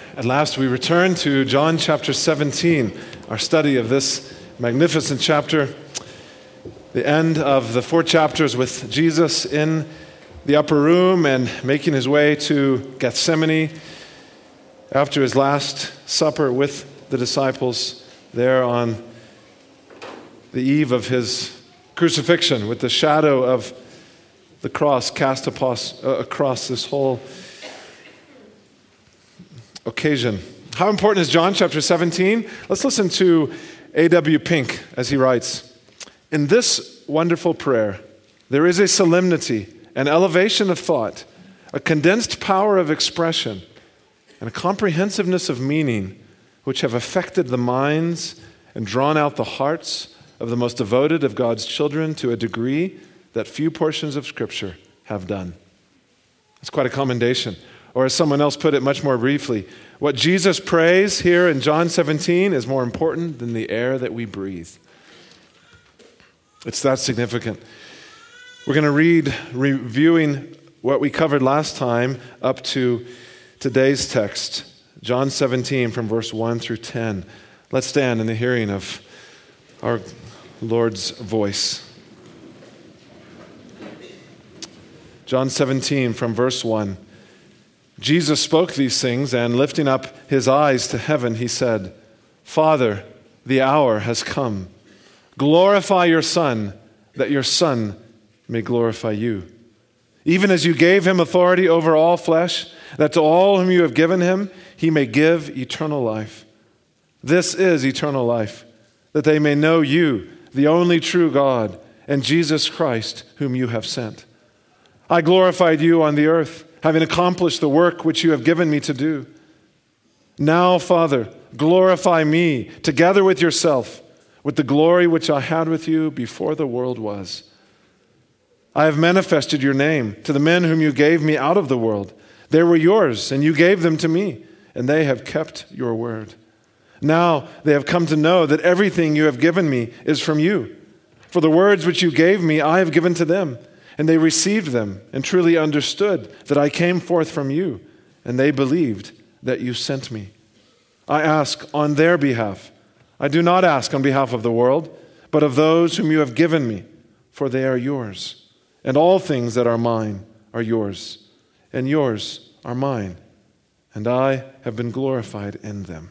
At last we return to John chapter 17, our study of this magnificent chapter, the end of the 4 chapters with Jesus in the upper room and making his way to Gethsemane after his last supper with the disciples there on the eve of his crucifixion, with the shadow of the cross cast across this whole occasion. How important is John chapter 17? Let's listen to A.W. Pink as he writes, "In this wonderful prayer, there is a solemnity, an elevation of thought, a condensed power of expression, and a comprehensiveness of meaning which have affected the minds and drawn out the hearts of the most devoted of God's children to a degree that few portions of Scripture have done." It's quite a commendation. Or as someone else put it much more briefly, what Jesus prays here in John 17 is more important than the air that we breathe. It's that significant. We're going to read, reviewing what we covered last time up to today's text, John 17 from verse 1 through 10. Let's stand in the hearing of our Lord's voice. John 17 from verse 1. Jesus spoke these things, and lifting up his eyes to heaven, he said, "Father, the hour has come. Glorify your Son, that your Son may glorify you. Even as you gave him authority over all flesh, that to all whom you have given him, he may give eternal life. This is eternal life, that they may know you, the only true God, and Jesus Christ, whom you have sent. I glorified you on the earth, having accomplished the work which you have given me to do. Now, Father, glorify me together with yourself, with the glory which I had with you before the world was. I have manifested your name to the men whom you gave me out of the world. They were yours, and you gave them to me, and they have kept your word. Now they have come to know that everything you have given me is from you. For the words which you gave me I have given to them, and they received them and truly understood that I came forth from you, and they believed that you sent me. I ask on their behalf. I do not ask on behalf of the world, but of those whom you have given me, for they are yours. And all things that are mine are yours, and yours are mine, and I have been glorified in them."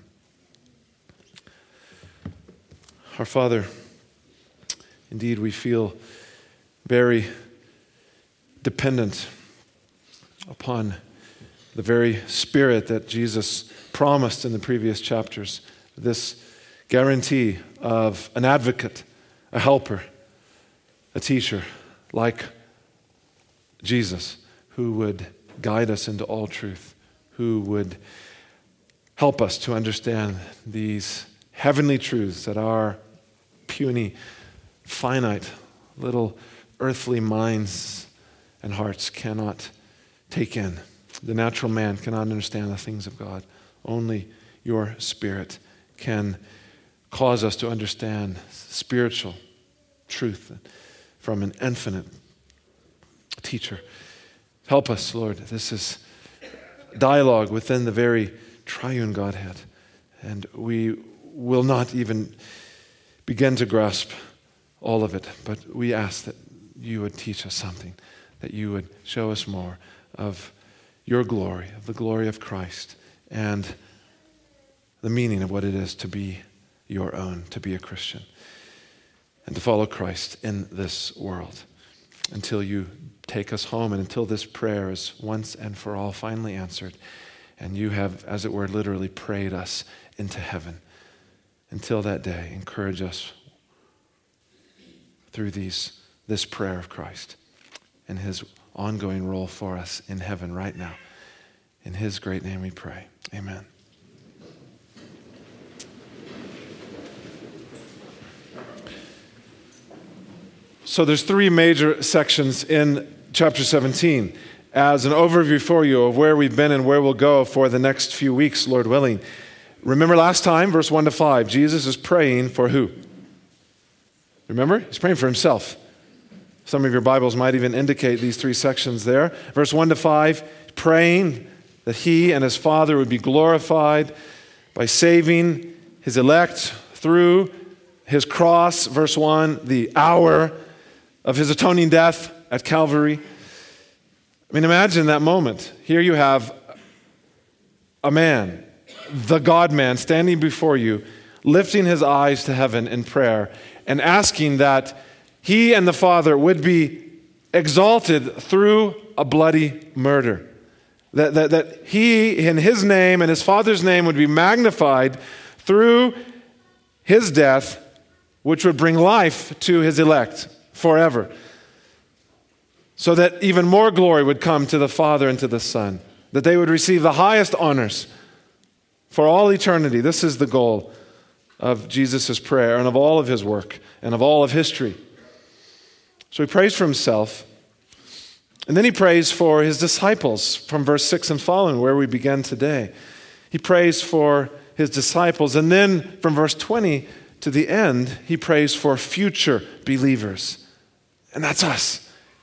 Our Father, indeed we feel very dependent upon the very Spirit that Jesus promised in the previous chapters, this guarantee of an advocate, a helper, a teacher like Jesus, who would guide us into all truth, who would help us to understand these heavenly truths that our puny, finite, little earthly minds and hearts cannot take in. The natural man cannot understand the things of God. Only your Spirit can cause us to understand spiritual truth from an infinite teacher. Help us, Lord. This is dialogue within the very triune Godhead, and we will not even begin to grasp all of it, but we ask that you would teach us something, that you would show us more of your glory, of the glory of Christ, and the meaning of what it is to be your own, to be a Christian, and to follow Christ in this world until you take us home, and until this prayer is once and for all finally answered, and you have, as it were, literally prayed us into heaven. Until that day, encourage us through this prayer of Christ and his ongoing role for us in heaven right now. In his great name we pray. Amen. So there's 3 major sections in chapter 17 as an overview for you of where we've been and where we'll go for the next few weeks, Lord willing. Remember last time, verse 1 to 5, Jesus is praying for who? Remember? He's praying for himself. Some of your Bibles might even indicate these 3 sections there. Verse 1 to 5, praying that he and his Father would be glorified by saving his elect through his cross, verse 1, the hour of his atoning death at Calvary. I mean, imagine that moment. Here you have a man, the God-man, standing before you, lifting his eyes to heaven in prayer and asking that he and the Father would be exalted through a bloody murder. That he, in his name and his Father's name, would be magnified through his death, which would bring life to his elect forever. So that even more glory would come to the Father and to the Son. That they would receive the highest honors for all eternity. This is the goal of Jesus' prayer and of all of his work and of all of history. So he prays for himself. And then he prays for his disciples from verse 6 and following, where we began today. He prays for his disciples. And then from verse 20 to the end, he prays for future believers. And that's us.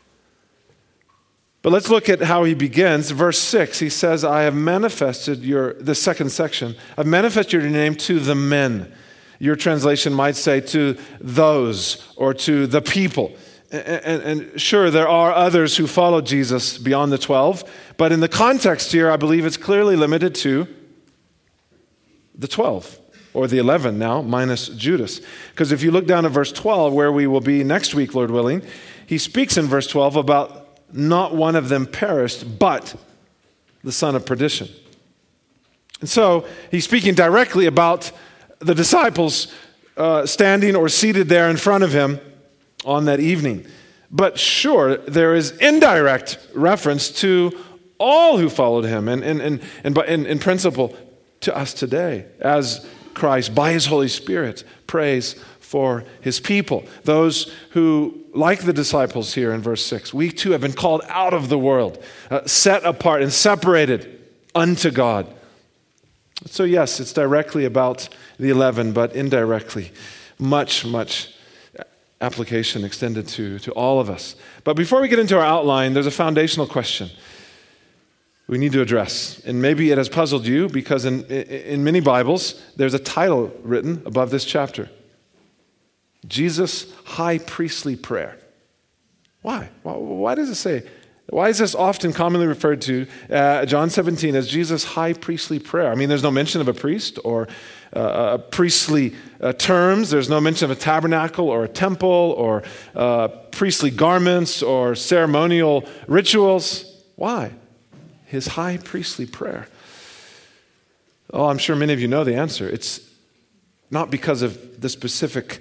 But let's look at how he begins. Verse 6, he says, I have manifested the second section, I've manifested your name to the men. Your translation might say to those or to the people. And sure, there are others who follow Jesus beyond the 12, but in the context here, I believe it's clearly limited to the 12, or the 11 now, minus Judas. Because if you look down at verse 12, where we will be next week, Lord willing, he speaks in verse 12 about not one of them perished, but the son of perdition. And so he's speaking directly about the disciples standing or seated there in front of him on that evening. But sure, there is indirect reference to all who followed him and in principle to us today as Christ, by his Holy Spirit, prays for his people. Those who, like the disciples here in verse 6, we too have been called out of the world, set apart and separated unto God. So yes, it's directly about the 11, but indirectly, much application extended to all of us. But before we get into our outline, there's a foundational question we need to address. And maybe it has puzzled you because in many Bibles, there's a title written above this chapter. Jesus' high priestly prayer. Why? Why does it say? Why is this often commonly referred to, John 17, as Jesus' high priestly prayer? I mean, there's no mention of a priest or priestly terms. There's no mention of a tabernacle or a temple or priestly garments or ceremonial rituals. Why? His high priestly prayer. Oh, I'm sure many of you know the answer. It's not because of the specific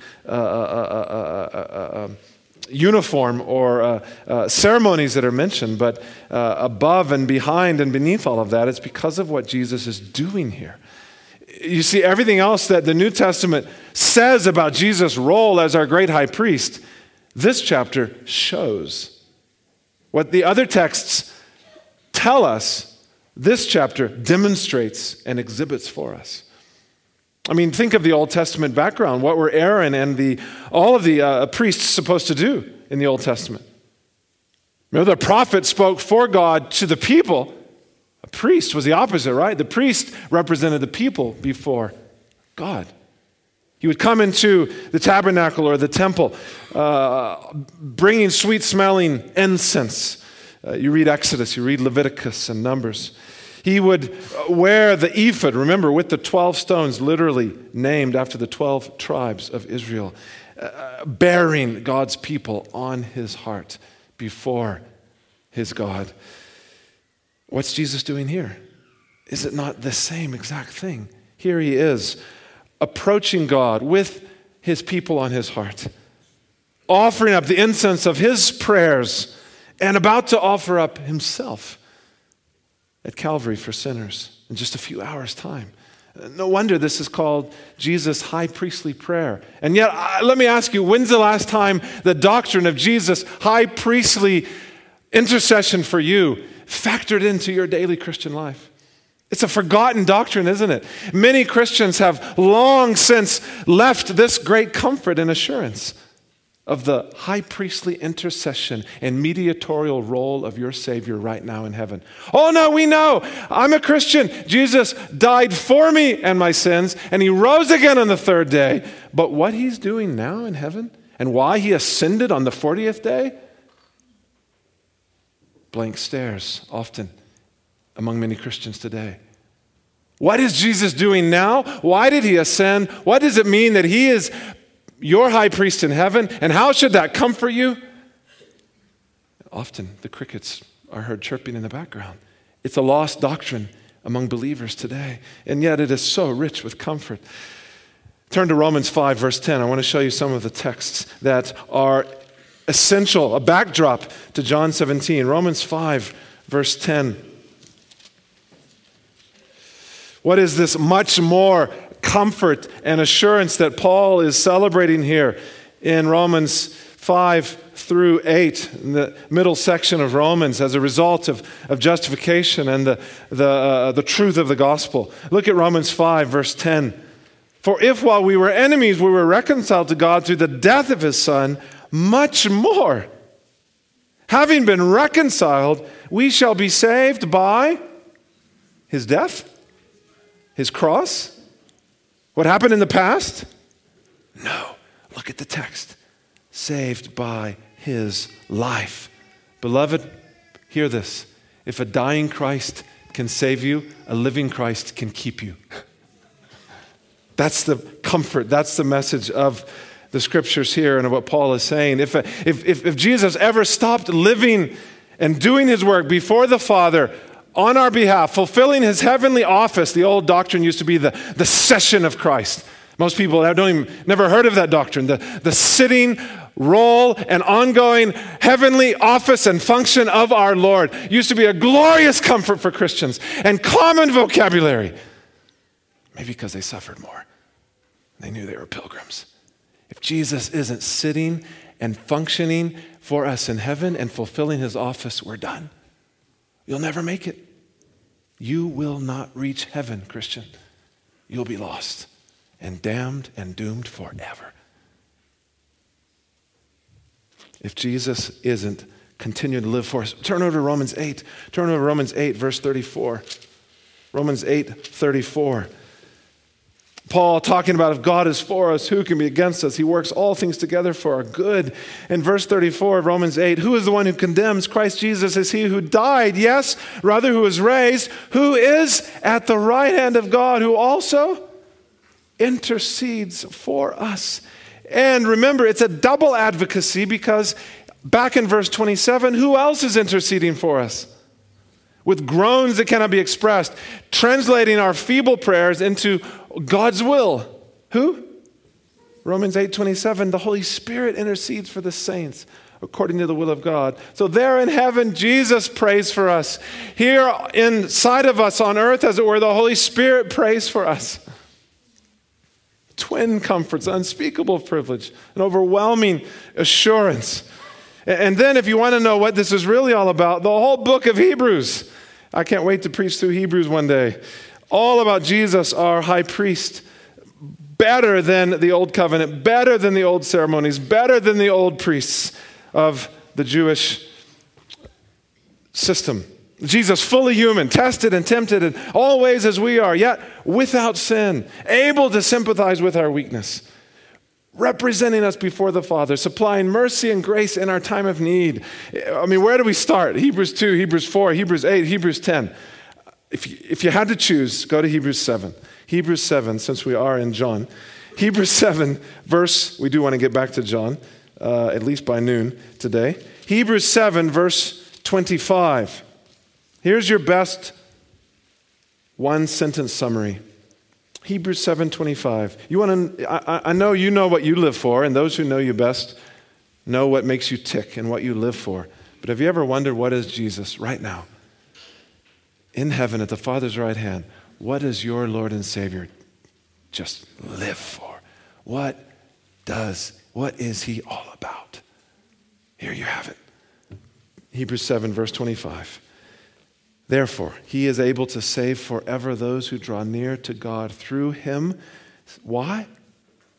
uniform or ceremonies that are mentioned, but above and behind and beneath all of that, it's because of what Jesus is doing here. You see, everything else that the New Testament says about Jesus' role as our great high priest, this chapter shows. What the other texts tell us, this chapter demonstrates and exhibits for us. I mean, think of the Old Testament background. What were Aaron and all of the priests supposed to do in the Old Testament? Remember, the prophet spoke for God to the people. A priest was the opposite, right? The priest represented the people before God. He would come into the tabernacle or the temple, bringing sweet-smelling incense. You read Exodus, you read Leviticus and Numbers. He would wear the ephod, remember, with the 12 stones, literally named after the 12 tribes of Israel, bearing God's people on his heart before his God. What's Jesus doing here? Is it not the same exact thing? Here he is, approaching God with his people on his heart, offering up the incense of his prayers, and about to offer up himself at Calvary for sinners in just a few hours' time. No wonder this is called Jesus' high priestly prayer. And yet, let me ask you, when's the last time the doctrine of Jesus' high priestly intercession for you factored into your daily Christian life? It's a forgotten doctrine, isn't it? Many Christians have long since left this great comfort and assurance. of the high priestly intercession and mediatorial role of your Savior right now in heaven. Oh no, we know. I'm a Christian. Jesus died for me and my sins, and he rose again on the third day. But what he's doing now in heaven and why he ascended on the 40th day? Blank stares often among many Christians today. What is Jesus doing now? Why did he ascend? What does it mean that he is your high priest in heaven? And how should that comfort you? Often the crickets are heard chirping in the background. It's a lost doctrine among believers today, and yet it is so rich with comfort. Turn to Romans 5, verse 10. I want to show you some of the texts that are essential, a backdrop to John 17. Romans 5, verse 10. What is this much more comfort and assurance that Paul is celebrating here in Romans 5 through 8, in the middle section of Romans, as a result of justification and the truth of the gospel? Look at Romans 5, verse 10. For if while we were enemies, we were reconciled to God through the death of his Son, much more, having been reconciled, we shall be saved by his death? His cross? What happened in the past? No. Look at the text. Saved by his life. Beloved, hear this. If a dying Christ can save you, a living Christ can keep you. That's the comfort. That's the message of the scriptures here and of what Paul is saying. If Jesus ever stopped living and doing his work before the Father on our behalf, fulfilling his heavenly office, the old doctrine used to be the session of Christ. Most people never heard of that doctrine. The sitting role and ongoing heavenly office and function of our Lord used to be a glorious comfort for Christians and common vocabulary. Maybe because they suffered more. They knew they were pilgrims. If Jesus isn't sitting and functioning for us in heaven and fulfilling his office, we're done. You'll never make it. You will not reach heaven, Christian. You'll be lost and damned and doomed forever. If Jesus isn't continuing to live for us, turn over to Romans 8. Turn over to Romans 8, verse 34. Romans 8, 34. Paul talking about if God is for us, who can be against us? He works all things together for our good. In verse 34 of Romans 8, who is the one who condemns? Christ Jesus is he who died, yes, rather who was raised, who is at the right hand of God, who also intercedes for us. And remember, it's a double advocacy because back in verse 27, who else is interceding for us? With groans that cannot be expressed, translating our feeble prayers into God's will. Who? Romans 8:27, the Holy Spirit intercedes for the saints according to the will of God. So there in heaven, Jesus prays for us. Here inside of us on earth, as it were, the Holy Spirit prays for us. Twin comforts, unspeakable privilege, an overwhelming assurance. And then if you want to know what this is really all about, the whole book of Hebrews. I can't wait to preach through Hebrews one day. All about Jesus, our high priest. Better than the old covenant, better than the old ceremonies, better than the old priests of the Jewish system. Jesus, fully human, tested and tempted in all ways as we are, yet without sin, able to sympathize with our weakness, representing us before the Father, supplying mercy and grace in our time of need. I mean, where do we start? Hebrews 2, Hebrews 4, Hebrews 8, Hebrews 10. If you had to choose, go to Hebrews 7. Hebrews 7, since we are in John. Hebrews 7, we do want to get back to John, at least by noon today. Hebrews 7, verse 25. Here's your best one-sentence summary. Hebrews 7:25. I know you know what you live for, and those who know you best know what makes you tick and what you live for. But have you ever wondered, what is Jesus right now? In heaven at the Father's right hand, what does your Lord and Savior just live for? What is he all about? Here you have it. Hebrews 7, verse 25. Therefore, he is able to save forever those who draw near to God through him. Why?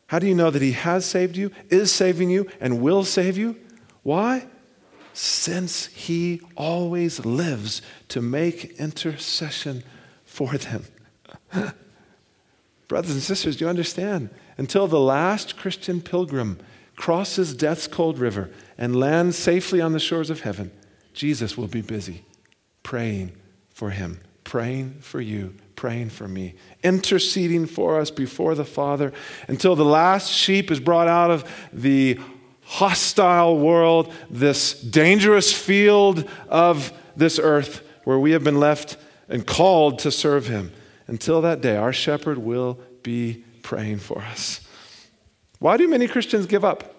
How do you know that he has saved you, is saving you, and will save you? Why? Since he always lives to make intercession for them. Brothers and sisters, do you understand? Until the last Christian pilgrim crosses death's cold river and lands safely on the shores of heaven, Jesus will be busy praying for him, praying for you, praying for me, interceding for us before the Father until the last sheep is brought out of the hostile world, this dangerous field of this earth where we have been left and called to serve him. Until that day, our shepherd will be praying for us. Why do many Christians give up?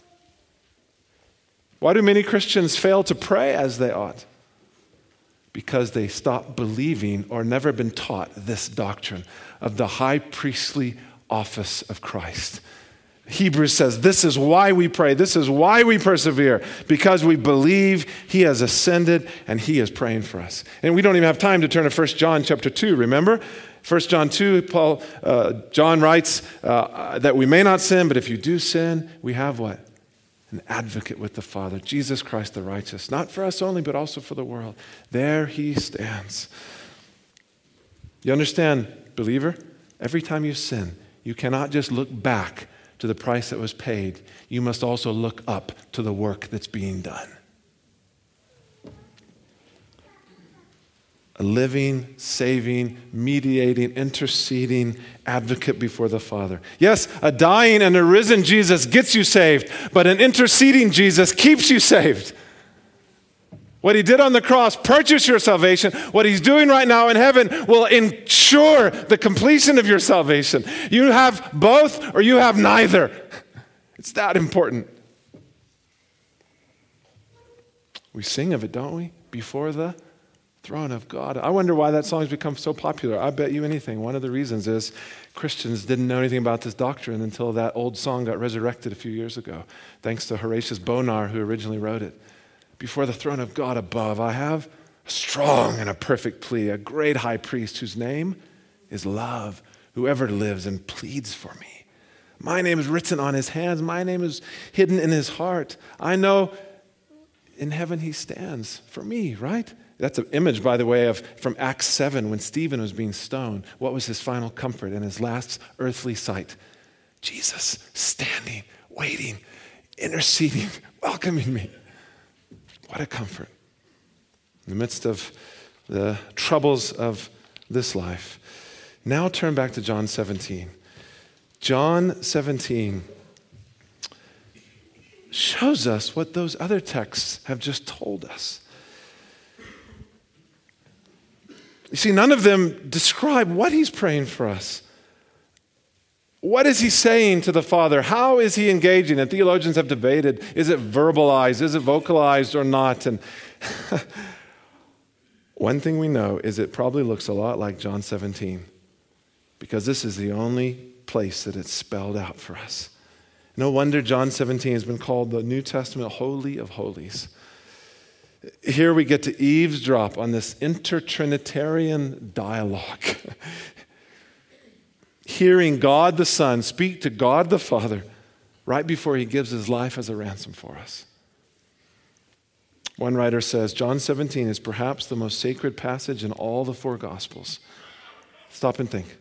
Why do many Christians fail to pray as they ought? Because they stop believing or never been taught this doctrine of the high priestly office of Christ. Hebrews says this is why we pray, this is why we persevere, because we believe he has ascended and he is praying for us. And we don't even have time to turn to 1 John chapter 2, remember? 1 John 2, John writes that we may not sin, but if you do sin, we have what? An advocate with the Father, Jesus Christ the righteous, not for us only, but also for the world. There he stands. You understand, believer? Every time you sin, you cannot just look back to the price that was paid. You must also look up to the work that's being done. A living, saving, mediating, interceding advocate before the Father. Yes, a dying and a risen Jesus gets you saved, but an interceding Jesus keeps you saved. What he did on the cross purchased your salvation. What he's doing right now in heaven will ensure the completion of your salvation. You have both or you have neither. It's that important. We sing of it, don't we? Before the throne of God. I wonder why that song has become so popular. I bet you anything. One of the reasons is Christians didn't know anything about this doctrine until that old song got resurrected a few years ago, thanks to Horatius Bonar, who originally wrote it. Before the throne of God above, I have a strong and a perfect plea, a great high priest whose name is love, whoever lives and pleads for me. My name is written on his hands. My name is hidden in his heart. I know in heaven he stands for me, right? That's an image, by the way, from Acts 7 when Stephen was being stoned. What was his final comfort in his last earthly sight? Jesus standing, waiting, interceding, welcoming me. What a comfort. In the midst of the troubles of this life. Now turn back to John 17. John 17 shows us what those other texts have just told us. You see, none of them describe what he's praying for us. What is he saying to the Father? How is he engaging? And theologians have debated, is it verbalized, is it vocalized or not? And one thing we know is it probably looks a lot like John 17, because this is the only place that it's spelled out for us. No wonder John 17 has been called the New Testament Holy of Holies. Here we get to eavesdrop on this intertrinitarian dialogue. Hearing God the Son speak to God the Father right before he gives his life as a ransom for us. One writer says, John 17 is perhaps the most sacred passage in all the four Gospels. Stop and think.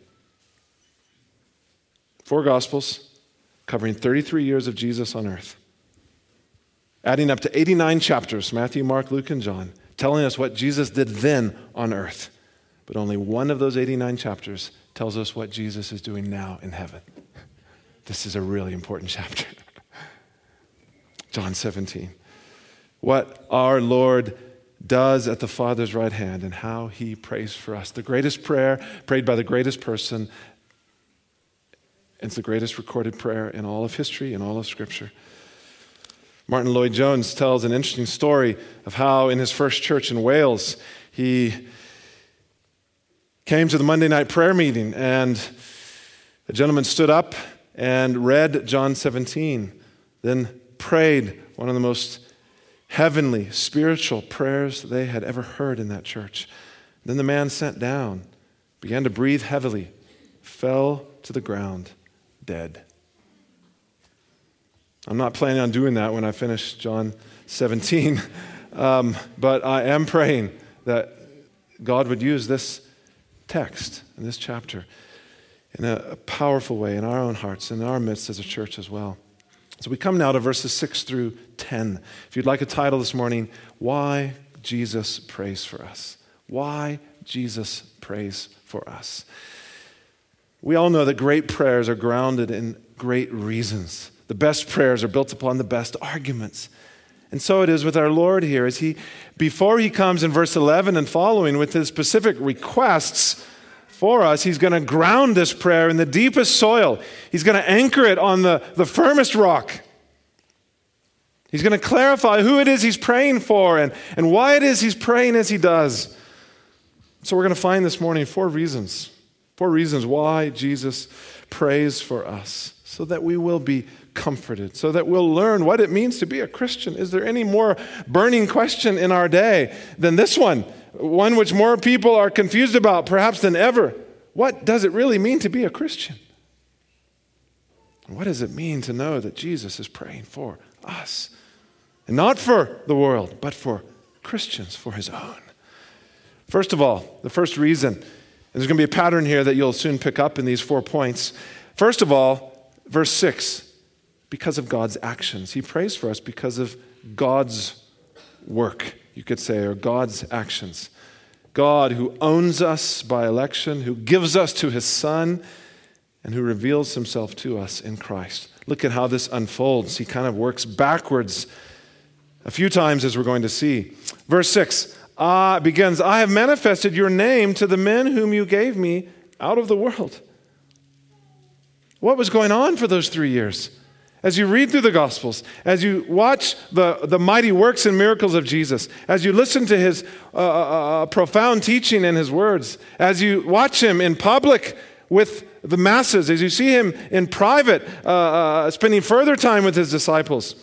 Four Gospels covering 33 years of Jesus on earth. Adding up to 89 chapters, Matthew, Mark, Luke, and John, telling us what Jesus did then on earth. But only one of those 89 chapters tells us what Jesus is doing now in heaven. This is a really important chapter. John 17. What our Lord does at the Father's right hand and how he prays for us. The greatest prayer prayed by the greatest person. It's the greatest recorded prayer in all of history, in all of Scripture. Martin Lloyd-Jones tells an interesting story of how in his first church in Wales, he came to the Monday night prayer meeting and a gentleman stood up and read John 17, then prayed one of the most heavenly, spiritual prayers they had ever heard in that church. Then the man sat down, began to breathe heavily, fell to the ground, dead. I'm not planning on doing that when I finish John 17, but I am praying that God would use this text and this chapter in a powerful way in our own hearts, in our midst as a church as well. So we come now to verses 6 through 10. If you'd like a title this morning, Why Jesus Prays for Us. Why Jesus Prays for Us. We all know that great prayers are grounded in great reasons. The best prayers are built upon the best arguments. And so it is with our Lord here, as before he comes in verse 11 and following with his specific requests for us, he's going to ground this prayer in the deepest soil. He's going to anchor it on the firmest rock. He's going to clarify who it is he's praying for and why it is he's praying as he does. So we're going to find this morning four reasons why Jesus prays for us, so that we will be comforted, so that we'll learn what it means to be a Christian. Is there any more burning question in our day than this one which more people are confused about perhaps than ever? What does it really mean to be a Christian? What does it mean to know that Jesus is praying for us? And not for the world, but for Christians, for his own. First of all, the first reason, and there's going to be a pattern here that you'll soon pick up in these 4 points. First of all, verse 6, because of God's actions. He prays for us because of God's work, you could say, or God's actions. God who owns us by election, who gives us to his Son, and who reveals himself to us in Christ. Look at how this unfolds. He kind of works backwards a few times, as we're going to see. Verse 6 begins, I have manifested your name to the men whom you gave me out of the world. What was going on for those 3 years? As you read through the Gospels, as you watch the mighty works and miracles of Jesus, as you listen to his profound teaching and his words, as you watch him in public with the masses, as you see him in private, spending further time with his disciples,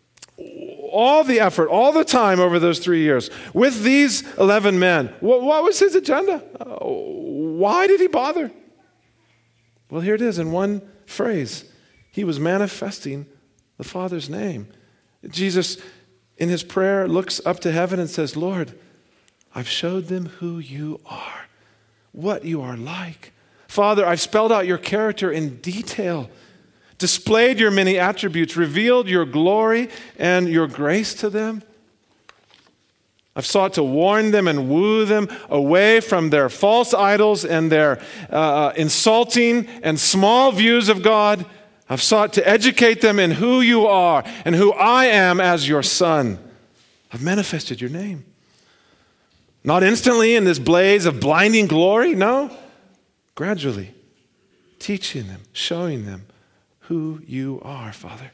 all the effort, all the time over those 3 years with these 11 men, what was his agenda? Why did he bother? Well, here it is in one phrase. He was manifesting the Father's name. Jesus, in his prayer, looks up to heaven and says, Lord, I've showed them who you are, what you are like. Father, I've spelled out your character in detail, displayed your many attributes, revealed your glory and your grace to them. I've sought to warn them and woo them away from their false idols and their insulting and small views of God. I've sought to educate them in who you are and who I am as your Son. I've manifested your name. Not instantly in this blaze of blinding glory, no. Gradually, teaching them, showing them who you are, Father.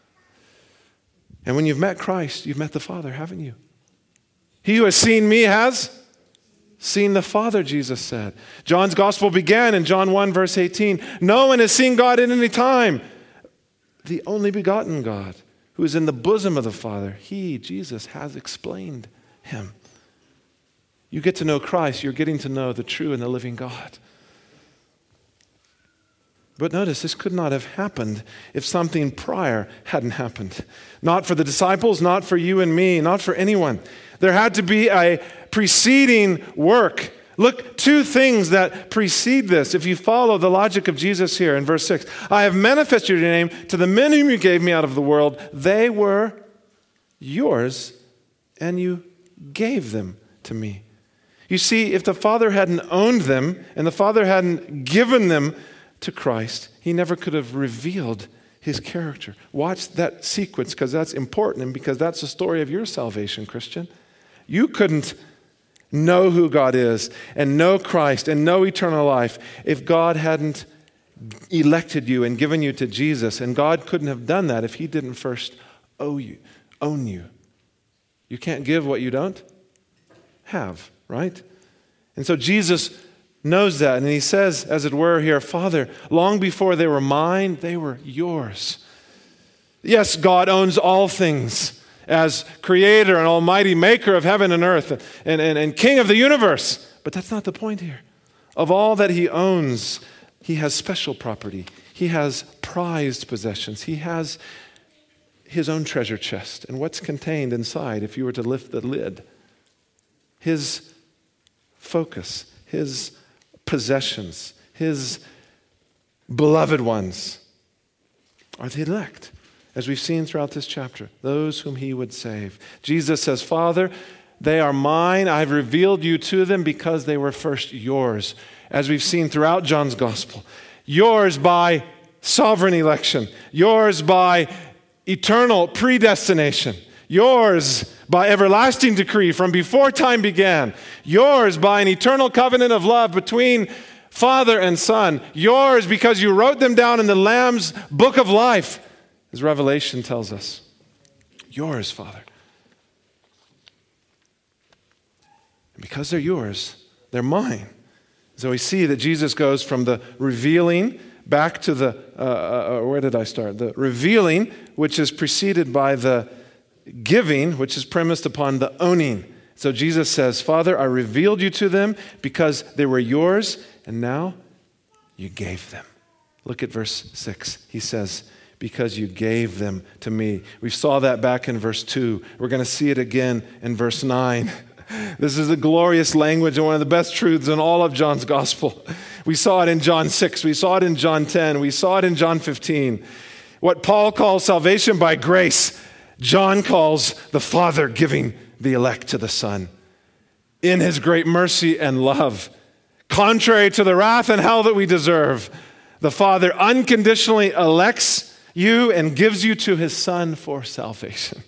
And when you've met Christ, you've met the Father, haven't you? He who has seen me has seen the Father, Jesus said. John's gospel began in John 1, verse 18. No one has seen God at any time. The only begotten God, who is in the bosom of the Father, he, Jesus, has explained him. You get to know Christ, you're getting to know the true and the living God. But notice, this could not have happened if something prior hadn't happened. Not for the disciples, not for you and me, not for anyone. There had to be a preceding work. Look, 2 things that precede this. If you follow the logic of Jesus here in verse 6, I have manifested your name to the men whom you gave me out of the world. They were yours, and you gave them to me. You see, if the Father hadn't owned them and the Father hadn't given them to Christ, he never could have revealed his character. Watch that sequence, because that's important and because that's the story of your salvation, Christian. You couldn't know who God is and know Christ and know eternal life if God hadn't elected you and given you to Jesus. And God couldn't have done that if he didn't first own you. You can't give what you don't have, right? And so Jesus knows that, and he says, as it were here, Father, long before they were mine, they were yours. Yes, God owns all things as creator and almighty maker of heaven and earth and king of the universe. But that's not the point here. Of all that he owns, he has special property. He has prized possessions. He has his own treasure chest and what's contained inside if you were to lift the lid. His focus, his possessions, his beloved ones are the elect, as we've seen throughout this chapter, those whom he would save. Jesus says, Father, they are mine. I've revealed you to them because they were first yours, as we've seen throughout John's gospel. Yours by sovereign election, yours by eternal predestination, yours by everlasting decree from before time began, yours by an eternal covenant of love between Father and Son, yours because you wrote them down in the Lamb's book of life, as Revelation tells us. Yours, Father. And because they're yours, they're mine. So we see that Jesus goes from the revealing back to the, where did I start? The revealing, which is preceded by the giving, which is premised upon the owning. So Jesus says, Father, I revealed you to them because they were yours, and now you gave them. Look at verse 6. He says, because you gave them to me. We saw that back in verse 2. We're going to see it again in verse 9. This is a glorious language and one of the best truths in all of John's gospel. We saw it in John 6. We saw it in John 10. We saw it in John 15. What Paul calls salvation by grace, John calls the Father giving the elect to the Son in his great mercy and love. Contrary to the wrath and hell that we deserve, the Father unconditionally elects you and gives you to his Son for salvation.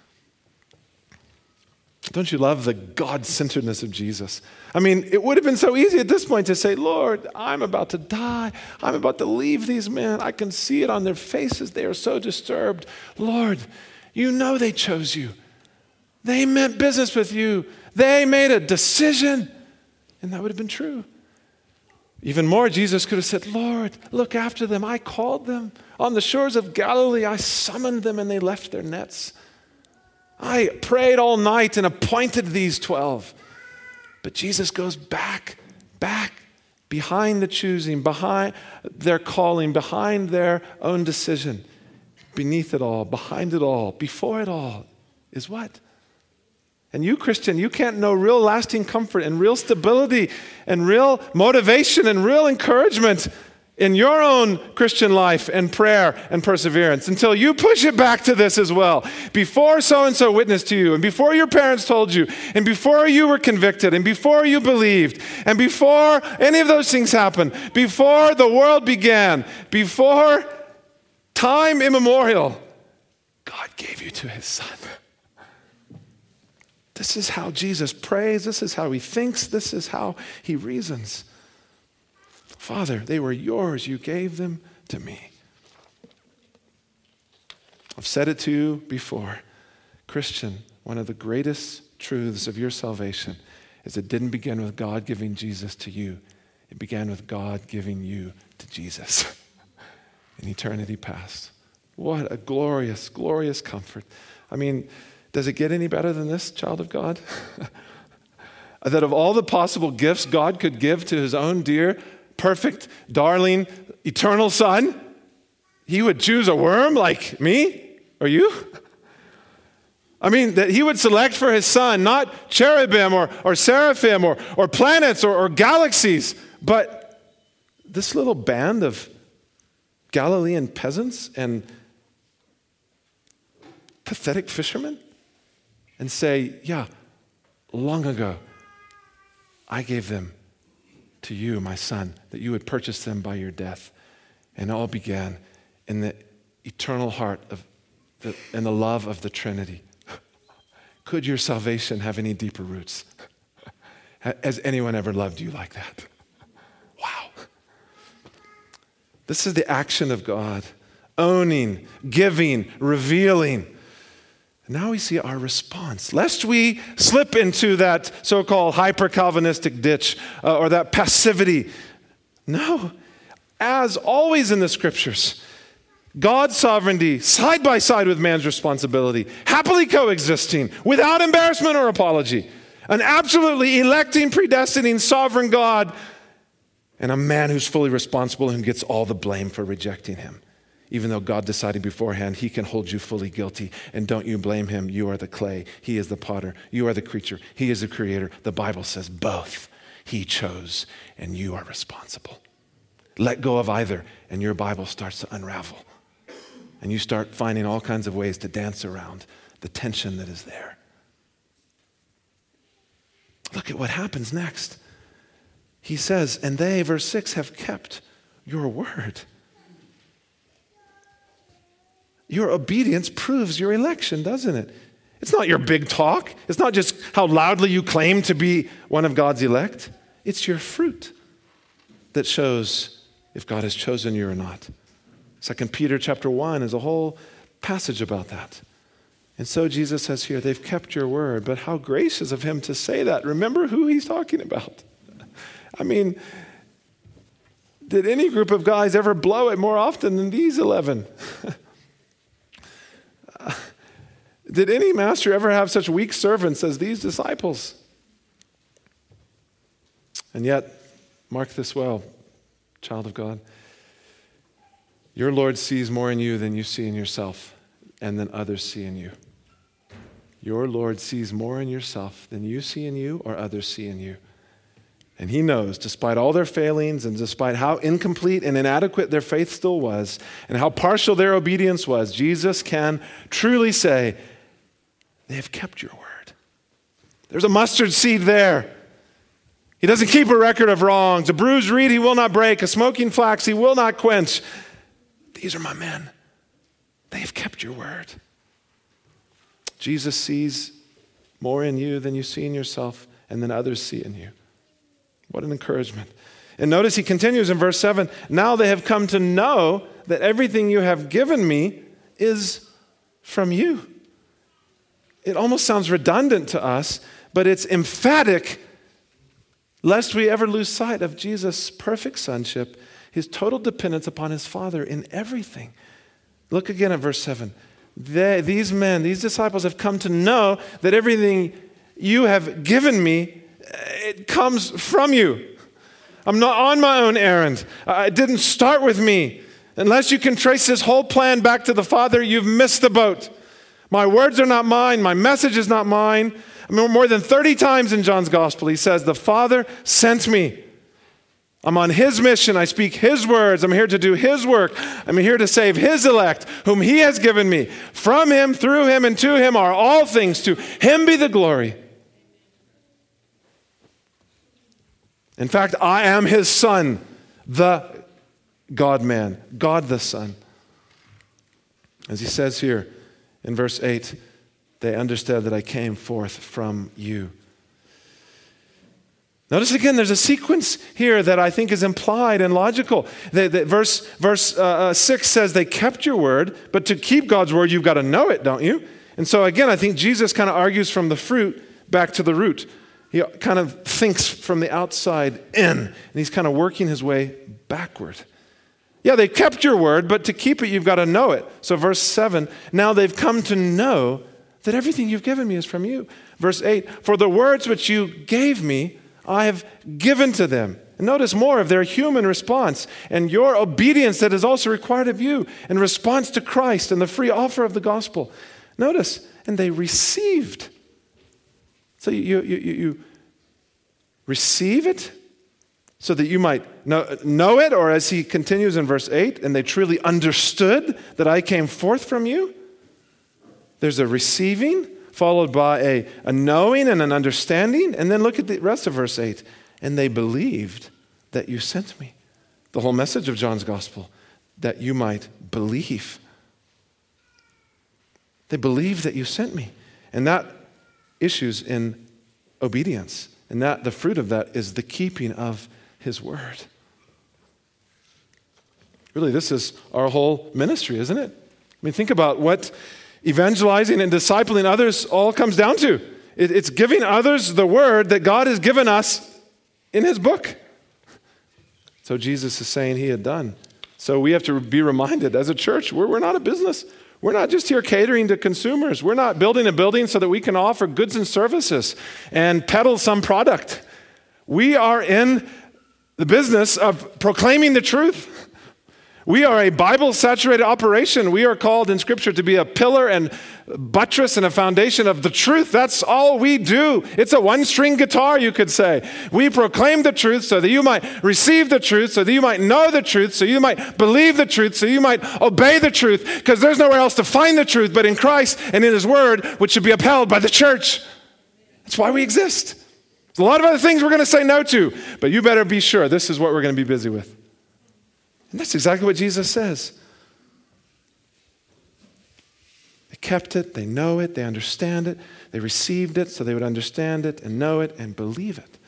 Don't you love the God-centeredness of Jesus? I mean, it would have been so easy at this point to say, Lord, I'm about to die. I'm about to leave these men. I can see it on their faces. They are so disturbed. Lord, you know they chose you. They meant business with you. They made a decision. And that would have been true. Even more, Jesus could have said, Lord, look after them. I called them. On the shores of Galilee, I summoned them and they left their nets. I prayed all night and appointed these 12. But Jesus goes back behind the choosing, behind their calling, behind their own decision. Beneath it all, behind it all, before it all is what? And you, Christian, you can't know real lasting comfort and real stability and real motivation and real encouragement in your own Christian life and prayer and perseverance until you push it back to this as well. Before so-and-so witnessed to you, and before your parents told you, and before you were convicted, and before you believed, and before any of those things happened, before the world began, before time immemorial, God gave you to his Son. This is how Jesus prays. This is how he thinks. This is how he reasons. Father, they were yours. You gave them to me. I've said it to you before. Christian, one of the greatest truths of your salvation is it didn't begin with God giving Jesus to you. It began with God giving you to Jesus in eternity past. What a glorious, glorious comfort. I mean, does it get any better than this, child of God? That of all the possible gifts God could give to his own dear, perfect, darling, eternal Son, he would choose a worm like me or you? I mean, that he would select for his Son not cherubim or seraphim or planets or galaxies, but this little band of Galilean peasants and pathetic fishermen, and say, yeah, long ago, I gave them to you, my Son, that you would purchase them by your death. And it all began in the eternal heart and the love of the Trinity. Could your salvation have any deeper roots? Has anyone ever loved you like that? Wow. This is the action of God, owning, giving, revealing. Now we see our response. Lest we slip into that so-called hyper-Calvinistic ditch or that passivity. No. As always in the scriptures, God's sovereignty side by side with man's responsibility, happily coexisting without embarrassment or apology. An absolutely electing, predestining, sovereign God and a man who's fully responsible and gets all the blame for rejecting him. even though God decided beforehand he can hold you fully guilty. And don't you blame him. You are the clay. He is the potter. You are the creature. He is the creator. The Bible says both. He chose, and you are responsible. Let go of either, and your Bible starts to unravel. And you start finding all kinds of ways to dance around the tension that is there. Look at what happens next. He says, and they, verse 6, have kept your word. Your obedience proves your election, doesn't it? It's not your big talk. It's not just how loudly you claim to be one of God's elect. It's your fruit that shows if God has chosen you or not. 2 Peter chapter 1 is a whole passage about that. And so Jesus says here, they've kept your word, but how gracious of him to say that. Remember who he's talking about. I mean, did any group of guys ever blow it more often than these 11? Did any master ever have such weak servants as these disciples? And yet, mark this well, child of God. Your Lord sees more in you than you see in yourself and than others see in you. Your Lord sees more in yourself than you see in you or others see in you. And he knows, despite all their failings and despite how incomplete and inadequate their faith still was and how partial their obedience was, Jesus can truly say, they have kept your word. There's a mustard seed there. He doesn't keep a record of wrongs. A bruised reed he will not break. A smoking flax he will not quench. These are my men. They have kept your word. Jesus sees more in you than you see in yourself and than others see in you. What an encouragement. And notice he continues in verse 7, now they have come to know that everything you have given me is from you. It almost sounds redundant to us, but it's emphatic lest we ever lose sight of Jesus' perfect sonship, his total dependence upon his Father in everything. Look again at verse 7. These men, these disciples have come to know that everything you have given me, it comes from you. I'm not on my own errand. It didn't start with me. Unless you can trace this whole plan back to the Father, you've missed the boat. My words are not mine. My message is not mine. I mean, more than 30 times in John's gospel, he says, the Father sent me. I'm on his mission. I speak his words. I'm here to do his work. I'm here to save his elect, whom he has given me. From him, through him, and to him are all things. To him be the glory. In fact, I am his son, the God-man, God the Son. As he says here in verse 8, they understood that I came forth from you. Notice again, there's a sequence here that I think is implied and logical. Verse 6 says they kept your word, but to keep God's word, you've got to know it, don't you? And so again, I think Jesus kind of argues from the fruit back to the root. He kind of thinks from the outside in, and he's kind of working his way backward. Yeah, they kept your word, but to keep it, you've got to know it. So verse 7, now they've come to know that everything you've given me is from you. Verse 8, for the words which you gave me, I have given to them. And notice more of their human response and your obedience that is also required of you in response to Christ and the free offer of the gospel. Notice, and they received. So you receive it so that you might know it, or as he continues in verse 8, and they truly understood that I came forth from you. There's a receiving followed by a knowing and an understanding. And then look at the rest of verse 8. And they believed that you sent me. The whole message of John's gospel, that you might believe. They believe that you sent me. And that issues in obedience. And that the fruit of that is the keeping of his word. Really, this is our whole ministry, isn't it? I mean, think about what evangelizing and discipling others all comes down to. It's giving others the word that God has given us in his book. So Jesus is saying he had done. So we have to be reminded as a church, we're not a business. We're not just here catering to consumers. We're not building a building so that we can offer goods and services and peddle some product. We are in the business of proclaiming the truth. We are a Bible-saturated operation. We are called in Scripture to be a pillar and buttress and a foundation of the truth. That's all we do. It's a one-string guitar, you could say. We proclaim the truth so that you might receive the truth, so that you might know the truth, so you might believe the truth, so you might obey the truth, because there's nowhere else to find the truth but in Christ and in His Word, which should be upheld by the church. That's why we exist. There's a lot of other things we're going to say no to, but you better be sure this is what we're going to be busy with. And that's exactly what Jesus says. They kept it, they know it, they understand it, they received it so they would understand it and know it and believe it.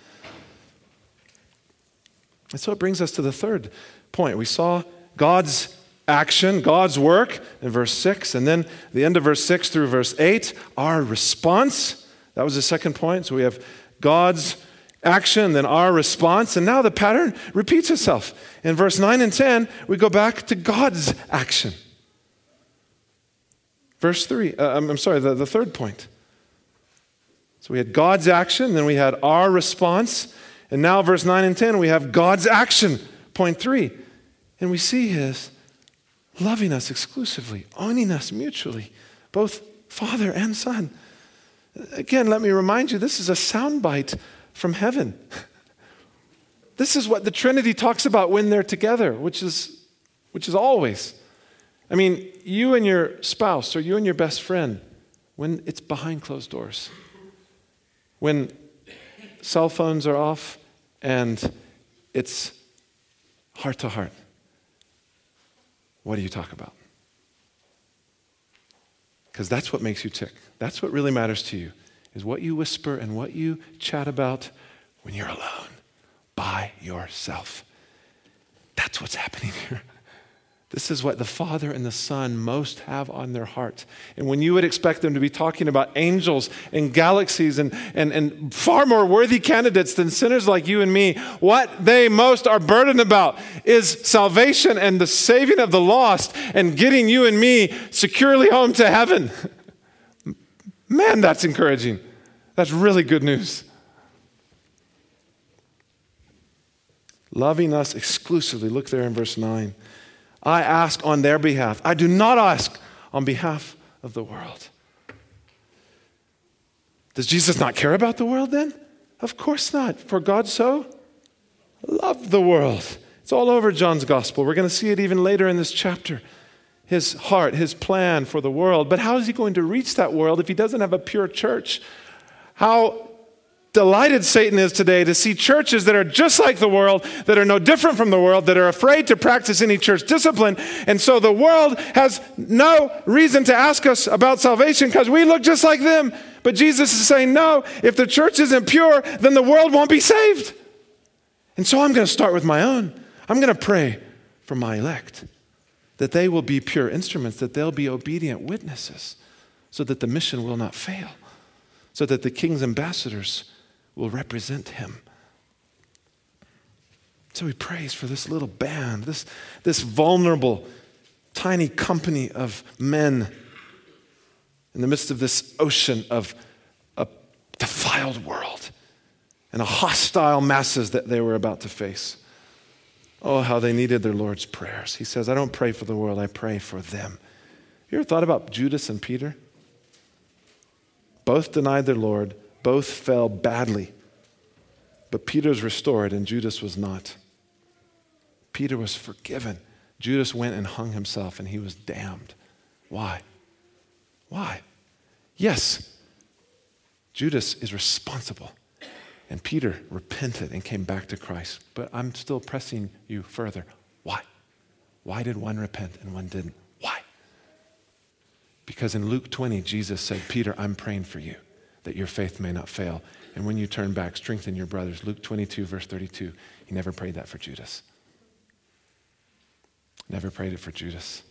And so it brings us to the third point. We saw God's action, God's work in verse 6, and then the end of verse 6 through verse 8, our response. That was the second point. So we have God's action, then our response, and now the pattern repeats itself. In verse 9 and 10, we go back to God's action. Verse 3, the third point. So we had God's action, then we had our response, and now verse 9 and 10, we have God's action, point 3. And we see His loving us exclusively, owning us mutually, both Father and Son. Again, let me remind you, this is a soundbite from heaven. This is what the Trinity talks about when they're together, which is always. I mean, you and your spouse or you and your best friend, when it's behind closed doors, when cell phones are off and it's heart to heart, what do you talk about? Because that's what makes you tick. That's what really matters to you, is what you whisper and what you chat about when you're alone, by yourself. That's what's happening here. This is what the Father and the Son most have on their heart. And when you would expect them to be talking about angels and galaxies and far more worthy candidates than sinners like you and me, what they most are burdened about is salvation and the saving of the lost and getting you and me securely home to heaven. Man, that's encouraging. That's really good news. Loving us exclusively. Look there in verse 9. I ask on their behalf. I do not ask on behalf of the world. Does Jesus not care about the world then? Of course not. For God so loved the world. It's all over John's gospel. We're going to see it even later in this chapter. His heart, his plan for the world. But how is he going to reach that world if he doesn't have a pure church? How delighted Satan is today to see churches that are just like the world, that are no different from the world, that are afraid to practice any church discipline. And so the world has no reason to ask us about salvation because we look just like them. But Jesus is saying, no, if the church isn't pure, then the world won't be saved. And so I'm going to start with my own. I'm going to pray for my elect, that they will be pure instruments, that they'll be obedient witnesses, so that the mission will not fail, so that the King's ambassadors will represent him. So he prays for this little band, this vulnerable, tiny company of men in the midst of this ocean of a defiled world and a hostile masses that they were about to face. Oh, how they needed their Lord's prayers. He says, I don't pray for the world, I pray for them. You ever thought about Judas and Peter? Both denied their Lord. Both fell badly. But Peter's restored and Judas was not. Peter was forgiven. Judas went and hung himself and he was damned. Why? Why? Yes, Judas is responsible. And Peter repented and came back to Christ. But I'm still pressing you further. Why? Why did one repent and one didn't? Why? Because in Luke 20, Jesus said, Peter, I'm praying for you, that your faith may not fail. And when you turn back, strengthen your brothers. Luke 22, verse 32. He never prayed that for Judas. Never prayed it for Judas.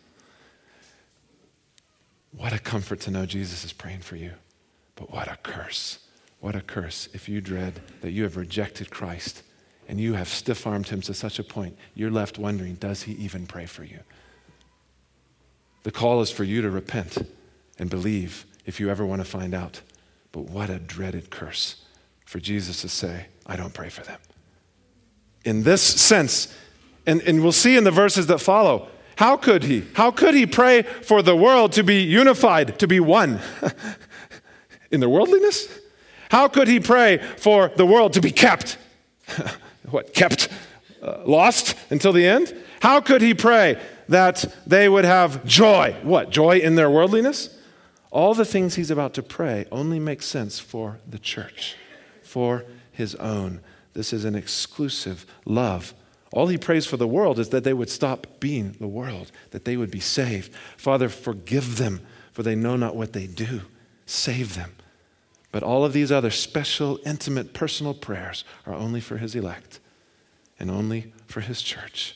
What a comfort to know Jesus is praying for you. But what a curse. What a curse if you dread that you have rejected Christ and you have stiff-armed him to such a point, you're left wondering, does he even pray for you? The call is for you to repent and believe if you ever want to find out. But what a dreaded curse for Jesus to say, I don't pray for them. In this sense, and we'll see in the verses that follow, How could he? How could he pray for the world to be unified, to be one in their worldliness? How could he pray for the world to be kept? What, kept lost until the end? How could he pray that they would have joy? What, joy in their worldliness? All the things he's about to pray only make sense for the church, for his own. This is an exclusive love. All he prays for the world is that they would stop being the world, that they would be saved. Father, forgive them, for they know not what they do. Save them. But all of these other special, intimate, personal prayers are only for his elect and only for his church.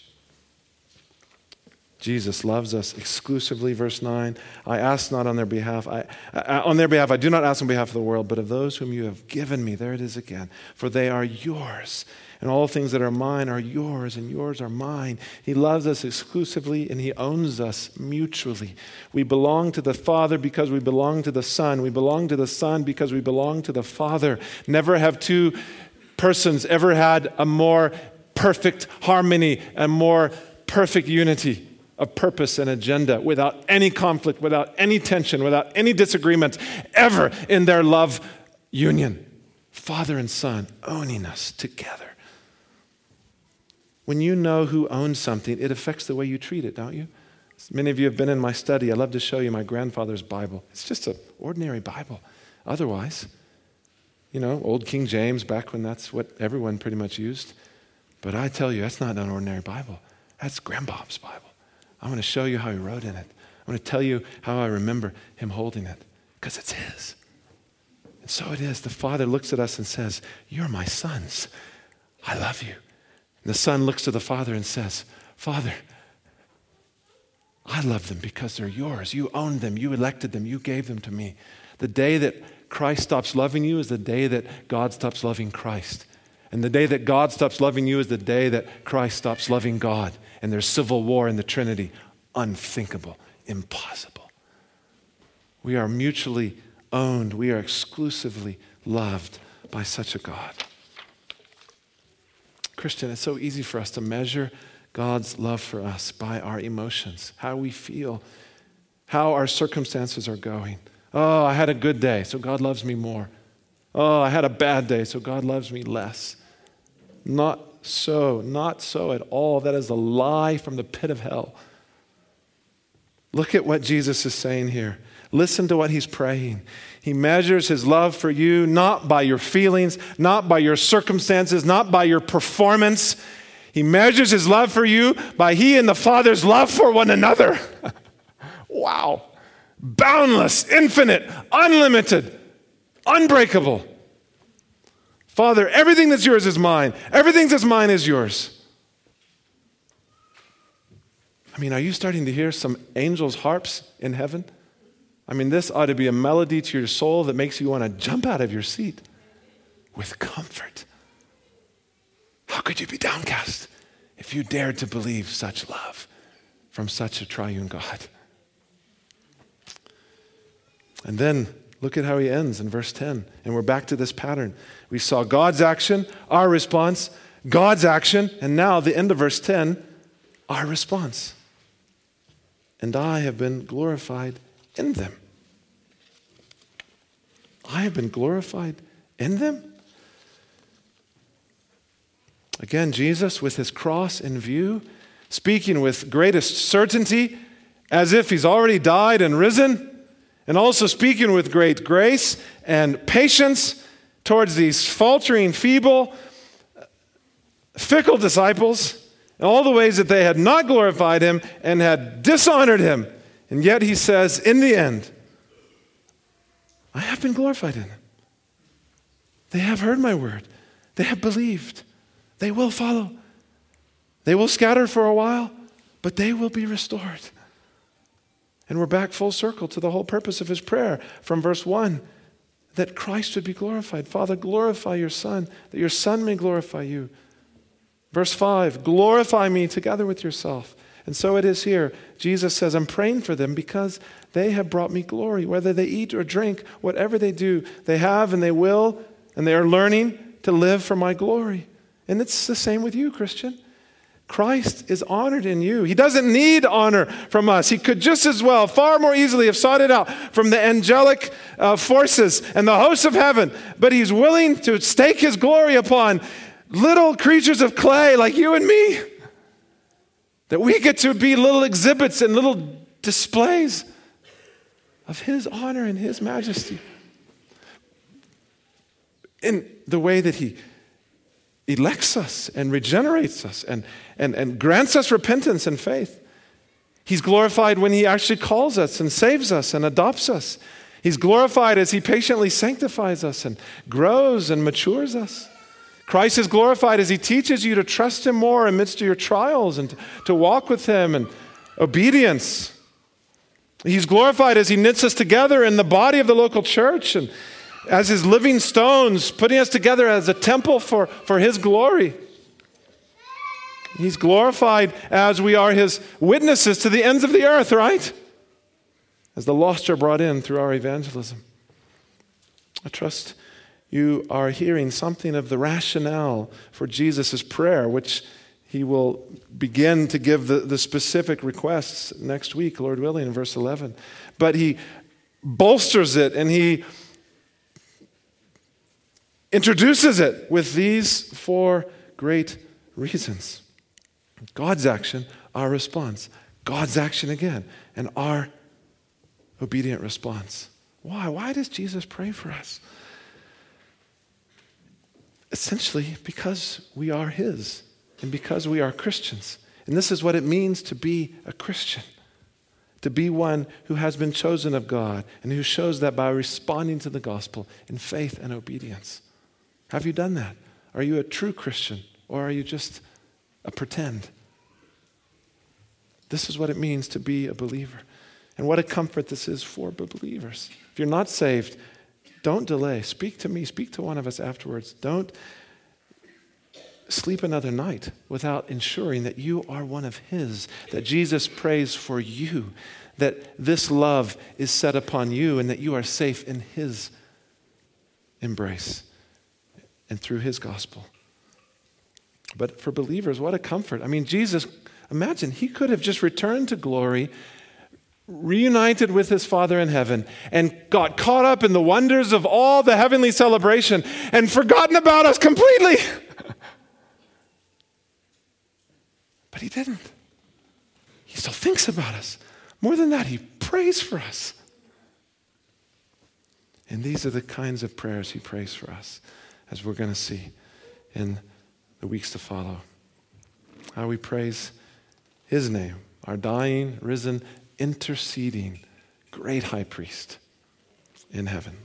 Jesus loves us exclusively. Verse 9, I ask not on their behalf. I do not ask on behalf of the world, but of those whom you have given me. There it is again. For they are yours. And all things that are mine are yours, and yours are mine. He loves us exclusively, and he owns us mutually. We belong to the Father because we belong to the Son. We belong to the Son because we belong to the Father. Never have two persons ever had a more perfect harmony and more perfect unity of purpose and agenda, without any conflict, without any tension, without any disagreement, ever in their love union. Father and Son owning us together. When you know who owns something, it affects the way you treat it, don't you? Many of you have been in my study. I love to show you my grandfather's Bible. It's just an ordinary Bible. Otherwise, old King James, back when that's what everyone pretty much used. But I tell you, that's not an ordinary Bible. That's Grandbob's Bible. I want to show you how he wrote in it. I want to tell you how I remember him holding it, because it's his. And so it is. The Father looks at us and says, you're my sons. I love you. And the Son looks to the Father and says, Father, I love them because they're yours. You owned them. You elected them. You gave them to me. The day that Christ stops loving you is the day that God stops loving Christ. And the day that God stops loving you is the day that Christ stops loving God. And there's civil war in the Trinity. Unthinkable, impossible. We are mutually owned. We are exclusively loved by such a God. Christian, it's so easy for us to measure God's love for us by our emotions, how we feel, how our circumstances are going. Oh, I had a good day, so God loves me more. Oh, I had a bad day, so God loves me less. Not so at all. That is a lie from the pit of hell. Look at what Jesus is saying here. Listen to what he's praying. He measures his love for you not by your feelings, not by your circumstances, not by your performance. He measures his love for you by he and the Father's love for one another. Wow. Boundless, infinite, unlimited, unbreakable. Father, everything that's yours is mine. Everything that's mine is yours. Are you starting to hear some angels' harps in heaven? This ought to be a melody to your soul that makes you want to jump out of your seat with comfort. How could you be downcast if you dared to believe such love from such a triune God? And then look at how he ends in verse 10. And we're back to this pattern. We saw God's action, our response, God's action, and now the end of verse 10, our response. And I have been glorified in them. I have been glorified in them. Again, Jesus with his cross in view, speaking with greatest certainty, as if he's already died and risen, and also speaking with great grace and patience towards these faltering, feeble, fickle disciples, in all the ways that they had not glorified him and had dishonored him. And yet he says, in the end, I have been glorified in them. They have heard my word. They have believed. They will follow. They will scatter for a while, but they will be restored. And we're back full circle to the whole purpose of his prayer from verse 1, that Christ would be glorified. Father, glorify your Son, that your Son may glorify you. Verse 5, glorify me together with yourself. And so it is here. Jesus says, I'm praying for them because they have brought me glory. Whether they eat or drink, whatever they do, they have and they will, and they are learning to live for my glory. And it's the same with you, Christian. Christ is honored in you. He doesn't need honor from us. He could just as well, far more easily, have sought it out from the angelic forces and the hosts of heaven. But he's willing to stake his glory upon little creatures of clay like you and me. That we get to be little exhibits and little displays of his honor and his majesty. In the way that he elects us and regenerates us and grants us repentance and faith. He's glorified when he actually calls us and saves us and adopts us. He's glorified as he patiently sanctifies us and grows and matures us. Christ is glorified as he teaches you to trust him more amidst your trials and to walk with him in obedience. He's glorified as he knits us together in the body of the local church and as his living stones, putting us together as a temple for his glory. He's glorified as we are his witnesses to the ends of the earth, right? As the lost are brought in through our evangelism. I trust you are hearing something of the rationale for Jesus' prayer, which he will begin to give the specific requests next week, Lord willing, in verse 11. But he bolsters it and he introduces it with these 4 great reasons. God's action, our response. God's action again, and our obedient response. Why? Why does Jesus pray for us? Essentially, because we are his, and because we are Christians. And this is what it means to be a Christian. To be one who has been chosen of God, and who shows that by responding to the gospel in faith and obedience. Have you done that? Are you a true Christian, or are you just a pretend? This is what it means to be a believer. And what a comfort this is for believers. If you're not saved, don't delay. Speak to me. Speak to one of us afterwards. Don't sleep another night without ensuring that you are one of his, that Jesus prays for you, that this love is set upon you, and that you are safe in his embrace and through his gospel. But for believers, what a comfort. I mean, Jesus, imagine, he could have just returned to glory, reunited with his Father in heaven, and got caught up in the wonders of all the heavenly celebration and forgotten about us completely. But he didn't. He still thinks about us. More than that, he prays for us. And these are the kinds of prayers he prays for us, as we're going to see in the weeks to follow. How we praise his name, our dying, risen, interceding, great high priest in heaven.